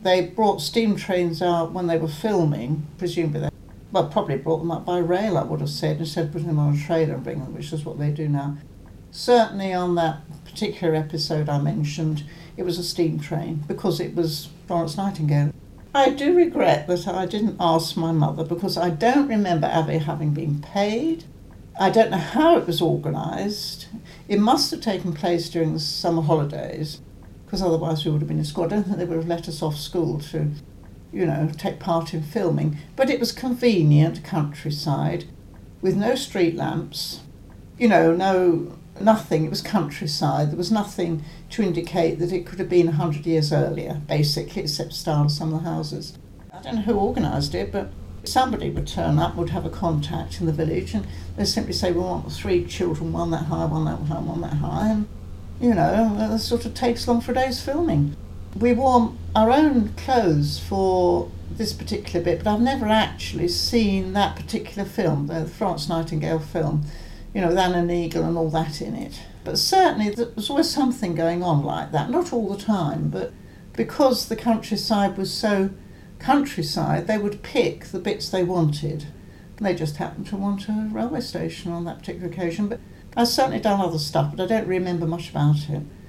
They brought steam trains out when they were filming, presumably probably brought them up by rail, I would have said, instead of putting them on a trailer and bringing them, which is what they do now. Certainly on that particular episode I mentioned, it was a steam train because it was Florence Nightingale. I do regret that I didn't ask my mother because I don't remember Abby having been paid. I don't know how it was organised. It must have taken place during the summer holidays because otherwise we would have been in school. I don't think they would have let us off school to, take part in filming. But it was convenient countryside with no street lamps, nothing. It was countryside. There was nothing to indicate that it could have been 100 years earlier, basically, except the style of some of the houses. I don't know who organised it, but somebody would turn up, would have a contact in the village, and they'd simply say, we want 3 children, one that high, one that high, one that high, and, it sort of takes long for a day's filming. We wore our own clothes for this particular bit, but I've never actually seen that particular film, the Florence Nightingale film, with Anna Neagle and all that in it. But certainly there was always something going on like that, not all the time, but because the countryside was so countryside, they would pick the bits they wanted. They just happened to want a railway station on that particular occasion. But I've certainly done other stuff, but I don't remember much about it.